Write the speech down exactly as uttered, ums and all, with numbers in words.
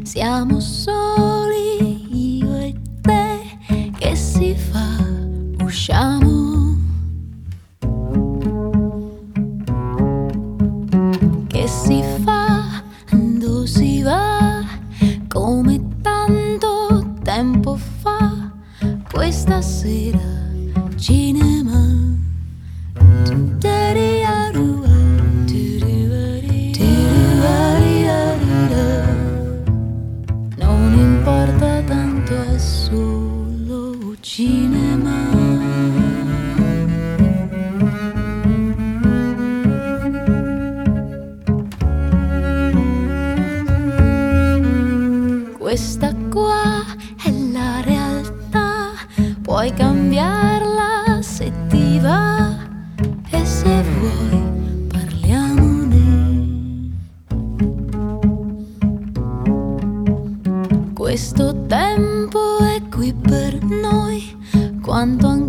Siamo soli io e te, che si fa? Usciamo. Che si fa? Dove si va? Come tanto tempo fa? Questa sera cinema. Non importa tanto, è solo cinema. Questa qua è la realtà, puoi cambiarla se ti va, e se vuoi parliamone. Questo tempo è qui per noi, quanto ancora